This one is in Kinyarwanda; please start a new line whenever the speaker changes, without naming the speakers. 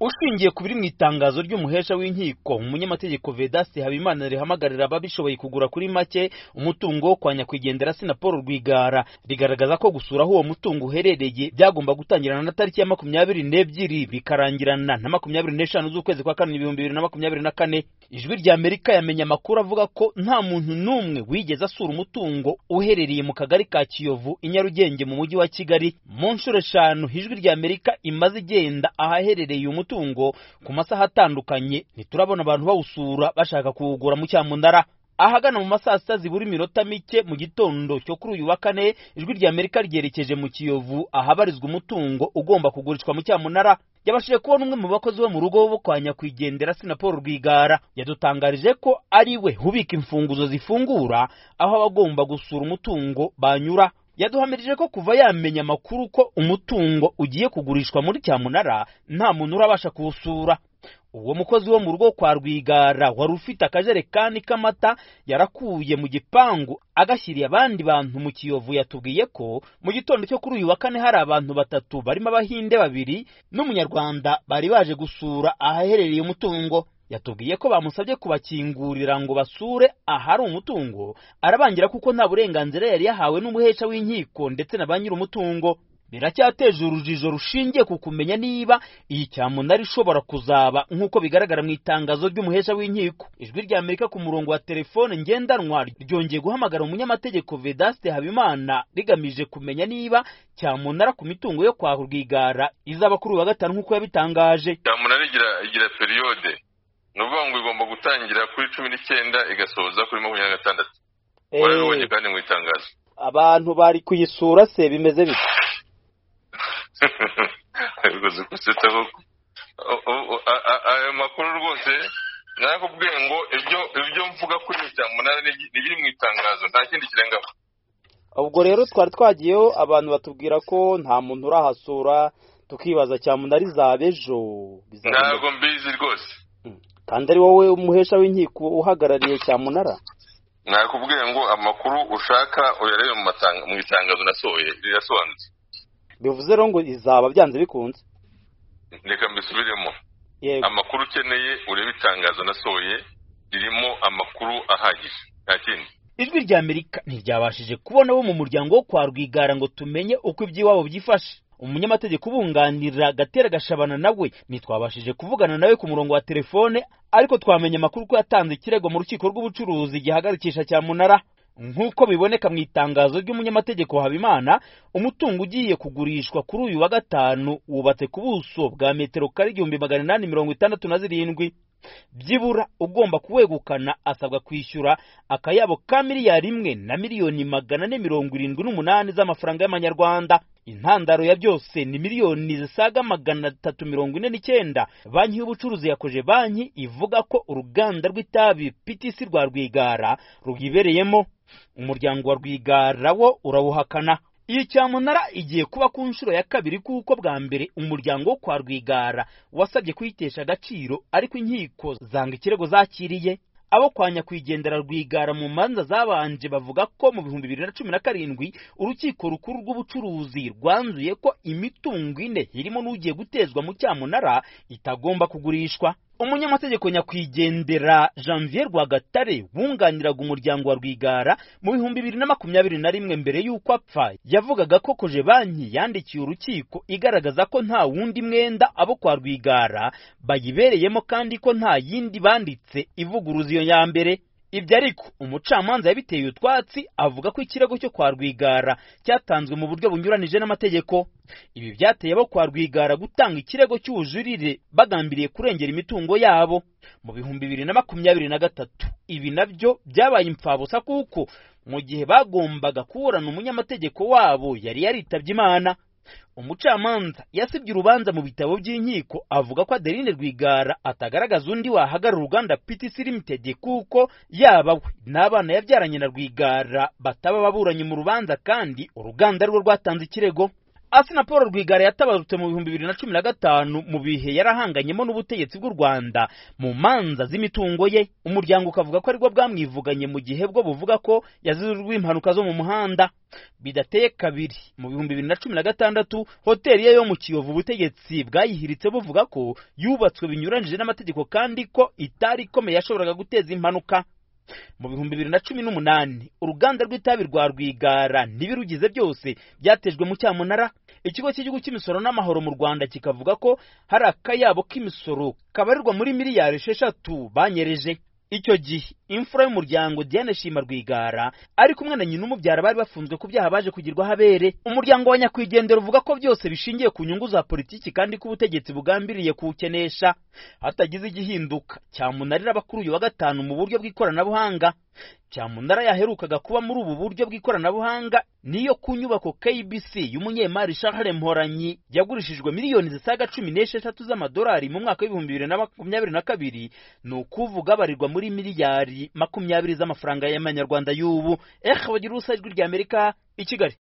Ushingiye ku biri mu itangazo ry'umuhesha w'inkiko, umunyamategeko Vedaste Habimana rihamagarira ababishoboye kugura kuri make umutungo wo kwa nyakwigendera Paul Rwigara, rigaragaza ko gusura aho uwo mutungo uherereye byagomba gutangirana na tariki ya 22 bikarangirana na 25 z'ukwezi kwa kane 2024. Ijwi rya Amerika yamenye amakuru avuga ko nta muntu numwe wigeze asura umutungo uherereye mu kagari ka Kiyovu i Nyarugenge mu mujyi wa Kigali. Mu nshuro 5 ijwi rya Amerika imaze igenda ahaherereye umutungo ku masaha atandukanye, ntiturabona abantu bawusura bashaka kuwugura mu cyamunara. Ahagana mu masaha 6 ziburi minota mike mu gitondo cyo kuri uyu wa kane, ijwi rya Amerika ryerekeje mu Kiyovu ahabarizwa umutungo ugomba kugurishwa mu cyamunara. Yabashije kubona umwe mu bakozi bo mu rugo bo kwa nyakwigendera Paul Rwigara, yadutangarije ko ari we hubika imfunguzo zifungura aho abagomba gusura umutungo banyura. Yaduhamirije ko kuva yamenya amakuru ko umutungo ugiye kugurishwa muri cyamunara nta muntu urabasha kuwusura. Uwo mukozi wo mu rugo kwa Rwigara wari ufite akajerekani k'amata yarakuye mu gipangu agashyiriye abandi bantu mu Kiyovu, yatubwiye ko mu gitondo cyo kuri uyu wa kane hari abantu 3 barimo Abahinde 2 n'umunyarwanda bari baje gusura ahaherereye umutungo. Yatubwiye ko bamusabye kubakingurira ngo basure ahari umutungo, arabangira kuko nta burenganzira yari yahawe n'umuhesha w'inkiko ndetse na ba nyiri umutungo. Biracyateje urujijo rushingiye ku kumenya niba iyi cyamunara ishobora kuzaba nk'uko bigaragara mu itangazo ry'umuhesha w'inkiko. Ijwi rya Amerika ku murongo wa telefone ngendanwa ryongeye guhamagara umunyamategeko Vedaste Habimana rigamije kumenya niba cyamunara ku mitungo yo kwa Rwigara izaba kuri uwa gatanu nk'uko yabitangaje.
Cyamunara igira periode, nuvuga ngo igomba gutangira kuri 19 igasoza kuri 26. Warabonye kandi mu itangazo.
Abantu bari kuyisura se bimeze bite?
Bigoze kusetsa ko ayo makuru rwose nakubwiye ngo ibyo mvuga kuri cyamunara n'ibiri mu itangazo nta kindi kirengaho.
Ubwo rero twari twagiyeho abantu batubwira ko nta muntu urahasura, tukibaza cyamunara izabejo.
Ntabwo mbizi rwose.
Kandi ari wowe umuhesha w'inkiko uhagarariye cyamunara?
Nakubwiye ngo amakuru ushaka uyarebe mu itangazo nasohoye rirasobanutse.
Bivuze rero ngo izaba byanze bikunze.
Reka mbisubiremo. Amakuru ukeneye urebe itangazo nasohoye ririmo amakuru ahagije, nta kindi.
Ijwi rya Amerika ntiryabashije kubona bo mu muryango wo kwa Rwigara ngo tumenye uko iby'iwabo byifashe. Umunyamategeko ubunganira Gatera Gashabana nawe nitwabashije kuvugana nawe ku murongo wa telefone, ariko twamenye amakuru ko yatanze ikirego mu rukiko rw'ubucuruzi gihagarikisha cyamunara. Nk'uko biboneka mu itangazo ry'umunyamategeko Habimana, umutungo ugiye kugurishwa kuri uyu wa gatanu wubatse ku buso bwa metero kare 1867. Byibura ugomba kuwegukana asabwa kwishyura akayabo ka miliyari 1 na miliyoni 478 z'amafaranga y'amanyarwanda. Intandaro ya byose ni miliyoni zisaga 349 banki y'ubucuruzi yakoje banki ivuga ko uruganda rw'itabi PTC rwa Rwigara rugibereyemo. Umuryango wa Rwigara wo urawuhakana. Iyi cyamunara igiye kuba ku nshuro ya 2 kuko bwa mbere umuryango wo kwa Rwigara wasabye kuyitesha agaciro, ariko inkiko zanga ikirego zakiriye. Abo kwa nyakwigendera Rwigara mu manza zabanje bavuga ko mu 2017 urukiko rukuru rw'ubucuruzi rwanzuye ko imitungo 4 irimo n'ugiye gutezwa mu cyamunara itagomba kugurishwa. Umunyamategeko nyakwigendera Janvier Rwagatare wunganiraga umuryango wa Rwigara mu 2021 mbere y'uko apfa yavugaga ko koje banki yandikiye urukiko igaragaza ko nta wundi mwenda abo kwa Rwigara bayibereyemo kandi ko nta yindi banditse ivuguruza iyo ya mbere. Ibyo ariko umucamanza yabiteye utwatsi avuga ko ikirego cyo kwa Rwigara cyatanzwe mu buryo bunyuranije n'amategeko. Ibi byateye abo kwa Rwigara gutanga ikirego cy'ubujurire bagambiriye kurengera imitungo yabo. Mu 2023 ibi nabyo byabaye impfabusa kuko mu gihe bagombaga kuburana umunyamategeko wabo yari yaritabye Imana. Umucamanza yasibye urubanza mu bitabo by'inkiko avuga ko Adeline Rwigara atagaragaza undi wahagarara uruganda PTC Limited kuko yaba we n'abana yabyaranye na Rwigara bataba baburanye mu rubanza kandi uruganda rwo rwatanze ikirego. Assinapol Rwigara yatabarutse mu 2015 mu bihe yarahanganyemo n'ubutegetsi bw'u Rwanda mu manza z'imitungo ye. Umuryango ukavuga ko aribwo bwamwivuganye mu gihe bwo buvuga ko yazizwe impanuka zo mu muhanda. Bidateye kabiri mu 2016 hoteli ye yo mu Kiyovu ubutegetsi bwayihiritse buvuga ko yubatswe binyuranije n'amategeko kandi ko itari ikomeye yashoboraga guteza impanuka. Mu 2018 uruganda rw'itabi rwa Rwigara n'ibirugize byose byatejwe mu cyamunara. Ikigo cy'igihugu cy'imisoro n'amahoro mu Rwanda kikavuga ko hari akayabo k'imisoro kabarirwa muri miliyari 6 banyereje. Icyo gihe imfura y'umuryango Diane Shima Rwigara ari kumwe na nyina umubyara bari bafunzwe ku byaha baje kugirwa habere. Umuryango wa nyakwigendera uvuga ko byose bishingiye ku nyungu za politiki kandi ko ubutegetsi bugambiriye kuwukenesha. Hatagize igihinduka cyamunarira bakuru uyu wa gatanu mu buryo bw'ikoranabuhanga. Cyamunara yaherukaga kuba muri ubu buryo bw'ikoranabuhanga niyo ku nyubako KBC y'umunyemari Charles Mporanyi yagurishijwe miliyoni zisaga 16 z'amadolari mu mwaka wa 2022, ni ukuvuga barirwa muri miliyari 20 z'amafaranga y'amanyarwanda y'ubu. Bagira urusa ijwi ry'Amerika i Kigali.